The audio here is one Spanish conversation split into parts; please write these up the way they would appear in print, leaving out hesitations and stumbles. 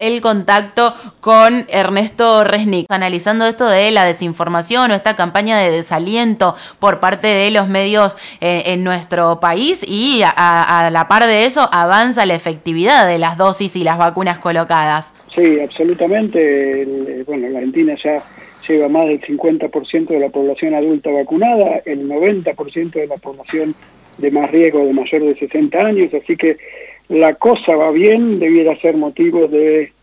el contacto con Ernesto Resnick, analizando esto de la desinformación o esta campaña de desaliento por parte de los medios en nuestro país, y a la par de eso avanza la efectividad de las dosis y las vacunas colocadas. Sí, absolutamente. Bueno, la Argentina ya lleva más del 50% de la población adulta vacunada, el 90% de la población de más riesgo, de mayor de 60 años, así que la cosa va bien, debiera ser motivo de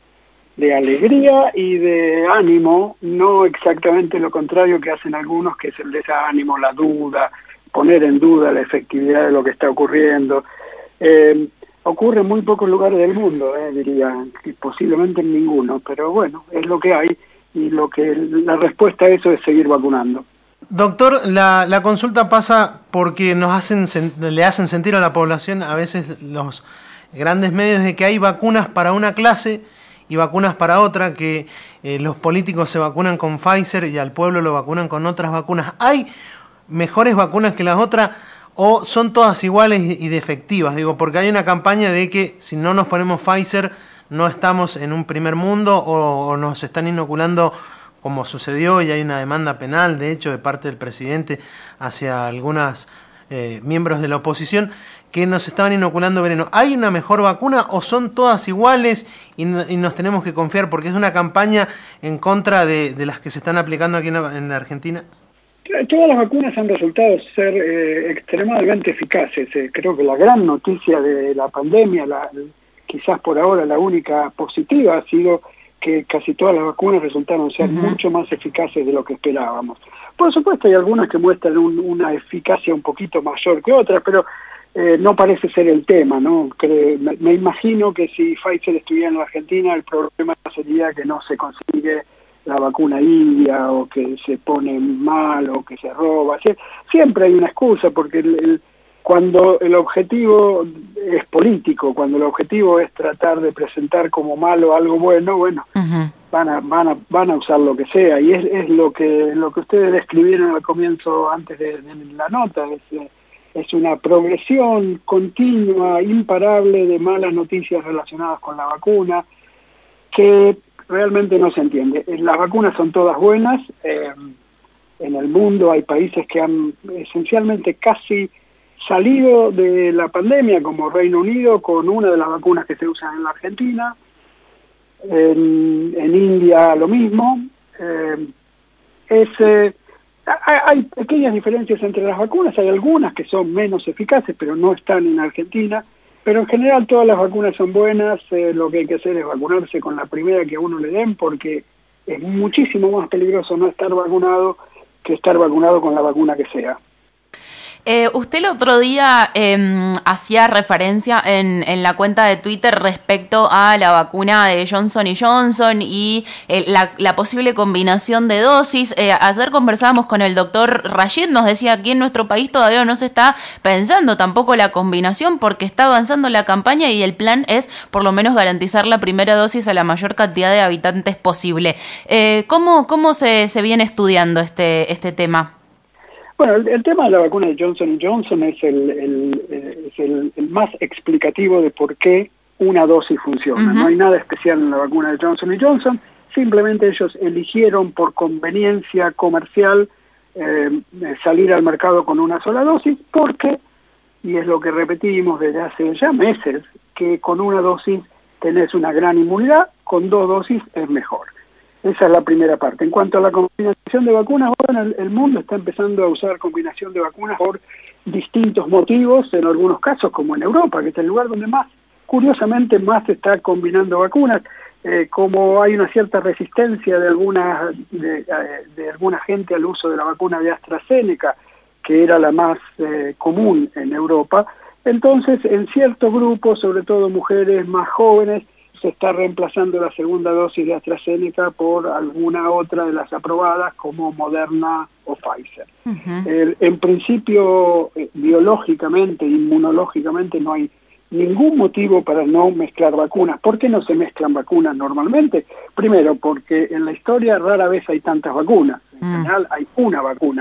alegría y de ánimo, no exactamente lo contrario que hacen algunos, que es el desánimo, la duda, poner en duda la efectividad de lo que está ocurriendo. Ocurre en muy pocos lugares del mundo, diría, y posiblemente en ninguno, pero bueno, es lo que hay, y la respuesta a eso es seguir vacunando. Doctor, la consulta pasa porque le hacen sentir a la población a veces los grandes medios de que hay vacunas para una clase y vacunas para otra, que los políticos se vacunan con Pfizer y al pueblo lo vacunan con otras vacunas. ¿Hay mejores vacunas que las otras o son todas iguales y efectivas? Digo, porque hay una campaña de que si no nos ponemos Pfizer no estamos en un primer mundo, o nos están inoculando, como sucedió, y hay una demanda penal, de hecho, de parte del presidente hacia algunos miembros de la oposición, que nos estaban inoculando veneno. ¿Hay una mejor vacuna o son todas iguales y nos tenemos que confiar porque es una campaña en contra de las que se están aplicando aquí en la Argentina? Todas las vacunas han resultado ser extremadamente eficaces. Creo que la gran noticia de la pandemia, quizás por ahora la única positiva, ha sido que casi todas las vacunas resultaron ser mucho más eficaces de lo que esperábamos. Por supuesto hay algunas que muestran una eficacia un poquito mayor que otras, pero no parece ser el tema, ¿no? Me imagino que si Pfizer estuviera en la Argentina, el problema sería que no se consigue la vacuna india, o que se pone mal, o que se roba. Siempre hay una excusa, porque cuando el objetivo es político, cuando el objetivo es tratar de presentar como malo algo bueno, van a usar lo que sea, y es lo que ustedes describieron al comienzo, antes de la nota, es una progresión continua, imparable, de malas noticias relacionadas con la vacuna, que realmente no se entiende. Las vacunas son todas buenas. En el mundo hay países que han esencialmente casi salido de la pandemia, como Reino Unido, con una de las vacunas que se usan en la Argentina. En India lo mismo. Hay pequeñas diferencias entre las vacunas, hay algunas que son menos eficaces, pero no están en Argentina. Pero en general todas las vacunas son buenas. Lo que hay que hacer es vacunarse con la primera que a uno le den, porque es muchísimo más peligroso no estar vacunado que estar vacunado con la vacuna que sea. Usted el otro día hacía referencia en la cuenta de Twitter respecto a la vacuna de Johnson & Johnson y la posible combinación de dosis. Ayer conversábamos con el doctor Rayed, nos decía que en nuestro país todavía no se está pensando tampoco la combinación porque está avanzando la campaña y el plan es por lo menos garantizar la primera dosis a la mayor cantidad de habitantes posible. ¿Cómo se viene estudiando este tema? Bueno, el tema de la vacuna de Johnson & Johnson es el más explicativo de por qué una dosis funciona. No hay nada especial en la vacuna de Johnson & Johnson, simplemente ellos eligieron por conveniencia comercial salir al mercado con una sola dosis, porque, y es lo que repetimos desde hace ya meses, que con una dosis tenés una gran inmunidad, con 2 dosis es mejor. Esa es la primera parte. En cuanto a la combinación de vacunas, bueno, el mundo está empezando a usar combinación de vacunas por distintos motivos, en algunos casos, como en Europa, que es el lugar donde curiosamente más se está combinando vacunas. Como hay una cierta resistencia de alguna gente al uso de la vacuna de AstraZeneca, que era la más común en Europa, entonces en ciertos grupos, sobre todo mujeres más jóvenes, se está reemplazando la segunda dosis de AstraZeneca por alguna otra de las aprobadas, como Moderna o Pfizer. En principio, biológicamente, inmunológicamente, no hay ningún motivo para no mezclar vacunas. ¿Por qué no se mezclan vacunas normalmente? Primero, porque en la historia rara vez hay tantas vacunas. En general hay una vacuna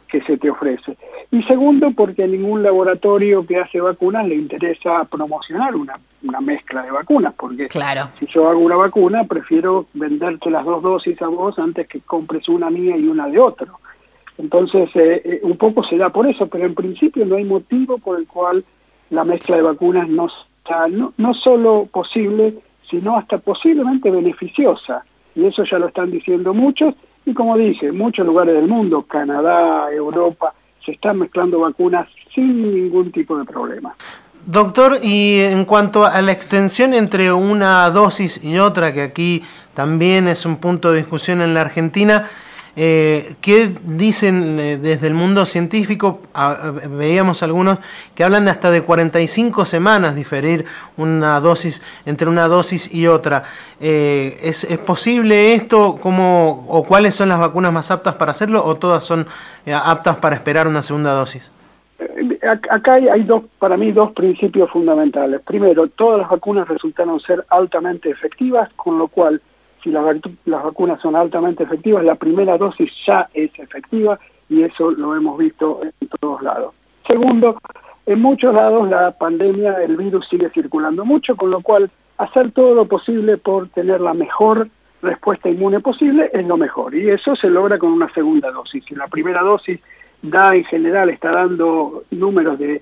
que se te ofrece. Y segundo, porque a ningún laboratorio que hace vacunas le interesa promocionar una mezcla de vacunas, porque Claro. si yo hago una vacuna, prefiero venderte las 2 dosis a vos antes que compres una mía y una de otro. Entonces, un poco se da por eso, pero en principio no hay motivo por el cual la mezcla de vacunas no sea no solo posible, sino hasta posiblemente beneficiosa. Y eso ya lo están diciendo muchos, y como dije, en muchos lugares del mundo, Canadá, Europa, se están mezclando vacunas sin ningún tipo de problema. Doctor, y en cuanto a la extensión entre una dosis y otra, que aquí también es un punto de discusión en la Argentina, ¿qué dicen desde el mundo científico? Veíamos algunos que hablan de hasta de 45 semanas diferir una dosis entre una dosis y otra. ¿Es posible esto? ¿Cómo, o cuáles son las vacunas más aptas para hacerlo, o todas son aptas para esperar una segunda dosis? Acá hay para mí dos principios fundamentales. Primero, todas las vacunas resultaron ser altamente efectivas, con lo cual, si las vacunas son altamente efectivas, la primera dosis ya es efectiva, y eso lo hemos visto en todos lados. Segundo, en muchos lados la pandemia, el virus sigue circulando mucho, con lo cual hacer todo lo posible por tener la mejor respuesta inmune posible es lo mejor, y eso se logra con una segunda dosis. Si la primera dosis en general está dando números de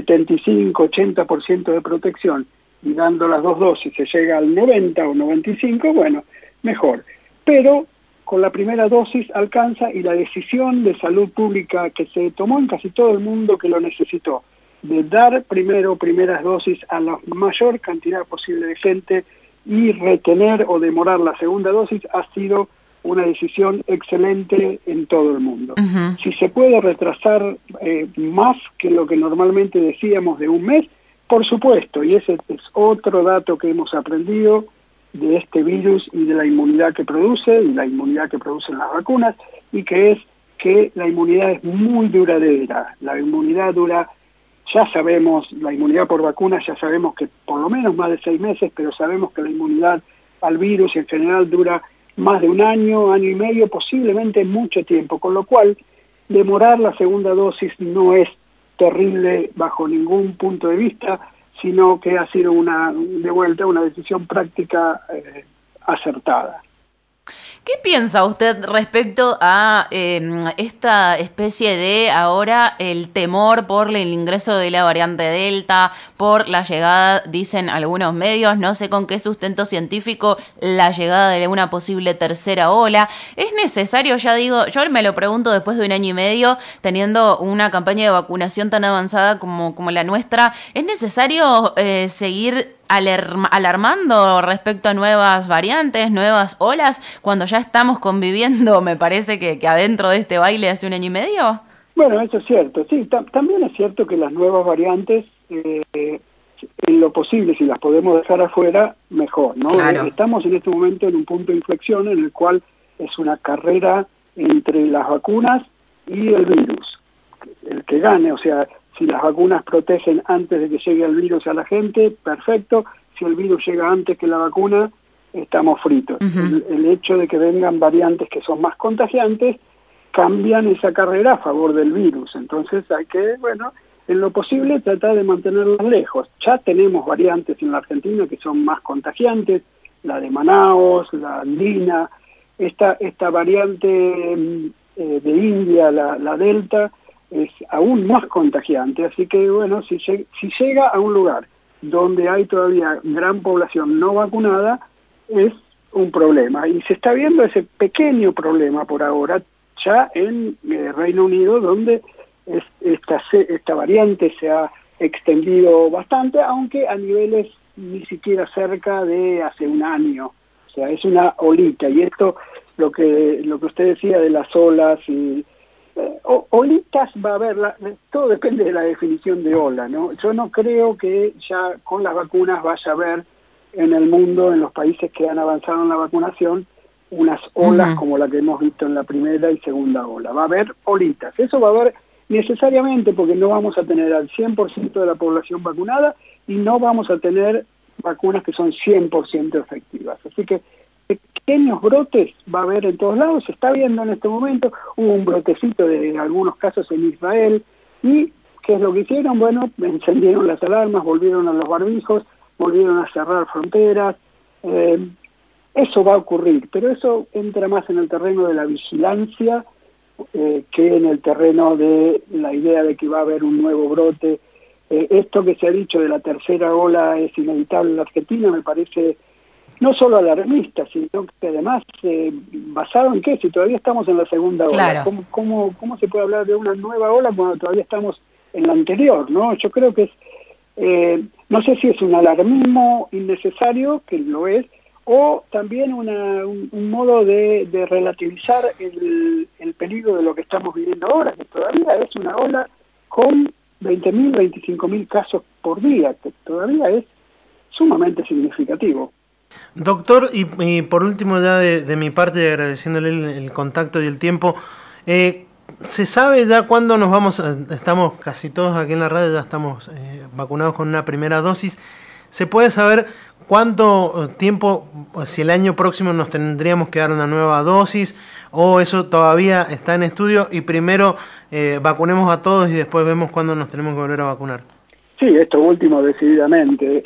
75-80% de protección, y dando las 2 dosis se llega al 90 o 95, bueno, mejor. Pero con la primera dosis alcanza, y la decisión de salud pública que se tomó en casi todo el mundo que lo necesitó, de dar primeras dosis a la mayor cantidad posible de gente y retener o demorar la segunda dosis, ha sido una decisión excelente en todo el mundo. Uh-huh. Si se puede retrasar más que lo que normalmente decíamos de un mes, por supuesto, y ese es otro dato que hemos aprendido de este virus y de la inmunidad que produce, y la inmunidad que producen las vacunas, y que es que la inmunidad es muy duradera. La inmunidad dura, ya sabemos, la inmunidad por vacunas ya sabemos que por lo menos más de 6 meses, pero sabemos que la inmunidad al virus en general dura más de un año, año y medio, posiblemente mucho tiempo, con lo cual demorar la segunda dosis no es terrible bajo ningún punto de vista, sino que ha sido de vuelta una decisión práctica acertada. ¿Qué piensa usted respecto a esta especie de ahora el temor por el ingreso de la variante Delta, por la llegada, dicen algunos medios, no sé con qué sustento científico, la llegada de una posible tercera ola? ¿Es necesario, ya digo, yo me lo pregunto después de un año y medio, teniendo una campaña de vacunación tan avanzada como la nuestra, ¿es necesario seguir alarmando respecto a nuevas variantes, nuevas olas, cuando ya estamos conviviendo, me parece que adentro de este baile hace un año y medio? Bueno, eso es cierto, sí, también es cierto que las nuevas variantes, en lo posible, si las podemos dejar afuera, mejor, ¿no? Claro. Estamos en este momento en un punto de inflexión en el cual es una carrera entre las vacunas y el virus. El que gane, o sea, si las vacunas protegen antes de que llegue el virus a la gente, perfecto. Si el virus llega antes que la vacuna, estamos fritos. Uh-huh. El hecho de que vengan variantes que son más contagiantes, cambian esa carrera a favor del virus. Entonces hay que, bueno, en lo posible tratar de mantenerlas lejos. Ya tenemos variantes en la Argentina que son más contagiantes, la de Manaos, la andina, esta variante de India, la Delta, es aún más contagiante, así que bueno, si llega a un lugar donde hay todavía gran población no vacunada, es un problema, y se está viendo ese pequeño problema por ahora ya en Reino Unido, donde esta variante se ha extendido bastante, aunque a niveles ni siquiera cerca de hace un año, o sea, es una olita, y esto, lo que usted decía de las olas y olitas va a haber, todo depende de la definición de ola, ¿no? Yo no creo que ya con las vacunas vaya a haber en el mundo, en los países que han avanzado en la vacunación, unas olas Uh-huh. como la que hemos visto en la primera y segunda ola. Va a haber olitas, eso va a haber necesariamente, porque no vamos a tener al 100% de la población vacunada y no vamos a tener vacunas que son 100% efectivas. Así que pequeños brotes va a haber en todos lados, se está viendo en este momento, hubo un brotecito de algunos casos en Israel, y ¿qué es lo que hicieron? Bueno, encendieron las alarmas, volvieron a los barbijos, volvieron a cerrar fronteras, eso va a ocurrir, pero eso entra más en el terreno de la vigilancia que en el terreno de la idea de que va a haber un nuevo brote. Esto que se ha dicho de la tercera ola es inevitable en la Argentina me parece no solo alarmista, sino que además basado en qué, si todavía estamos en la segunda ola, Claro. ¿cómo se puede hablar de una nueva ola cuando todavía estamos en la anterior, ¿no? Yo creo que es, no sé si es un alarmismo innecesario, que lo es, o también un modo de relativizar el peligro de lo que estamos viviendo ahora, que todavía es una ola con 20.000, 25.000 casos por día, que todavía es sumamente significativo. Doctor, y por último ya de mi parte, agradeciéndole el contacto y el tiempo, ¿se sabe ya cuándo nos vamos? Estamos casi todos aquí en la radio, ya estamos vacunados con una primera dosis. ¿Se puede saber cuánto tiempo, si el año próximo nos tendríamos que dar una nueva dosis, o eso todavía está en estudio y primero vacunemos a todos y después vemos cuándo nos tenemos que volver a vacunar? Sí, esto último decididamente.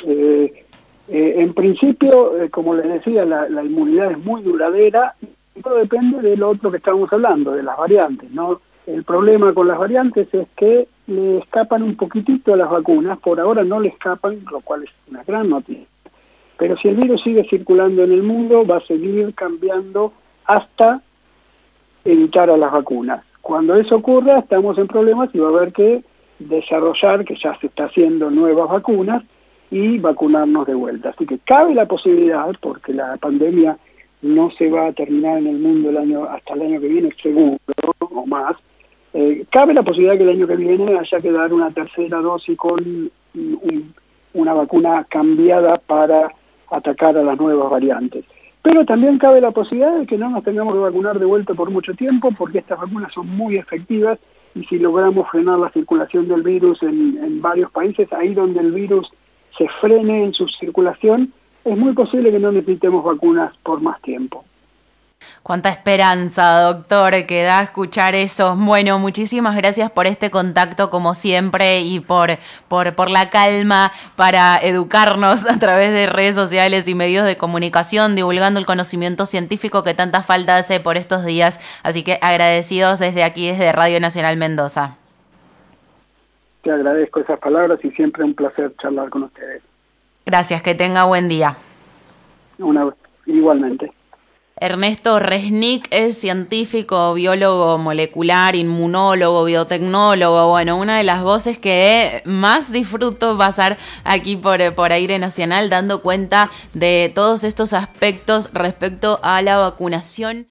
En principio, como les decía, la inmunidad es muy duradera y todo depende de lo otro que estábamos hablando, de las variantes, ¿no? El problema con las variantes es que le escapan un poquitito a las vacunas, por ahora no le escapan, lo cual es una gran noticia. Pero si el virus sigue circulando en el mundo, va a seguir cambiando hasta evitar a las vacunas. Cuando eso ocurra, estamos en problemas y va a haber que desarrollar, que ya se está haciendo, nuevas vacunas y vacunarnos de vuelta. Así que cabe la posibilidad, porque la pandemia no se va a terminar en el mundo hasta el año que viene, seguro, o más, cabe la posibilidad que el año que viene haya que dar una tercera dosis con una vacuna cambiada para atacar a las nuevas variantes. Pero también cabe la posibilidad de que no nos tengamos que vacunar de vuelta por mucho tiempo, porque estas vacunas son muy efectivas y si logramos frenar la circulación del virus en varios países, ahí donde el virus se frene en su circulación, es muy posible que no necesitemos vacunas por más tiempo. Cuánta esperanza, doctor, que da escuchar eso. Bueno, muchísimas gracias por este contacto como siempre y por la calma para educarnos a través de redes sociales y medios de comunicación, divulgando el conocimiento científico que tanta falta hace por estos días. Así que agradecidos desde aquí, desde Radio Nacional Mendoza. Te agradezco esas palabras y siempre un placer charlar con ustedes. Gracias, que tenga buen día. Igualmente. Ernesto Resnick es científico, biólogo molecular, inmunólogo, biotecnólogo. Bueno, una de las voces que más disfruto pasar aquí por Aire Nacional, dando cuenta de todos estos aspectos respecto a la vacunación.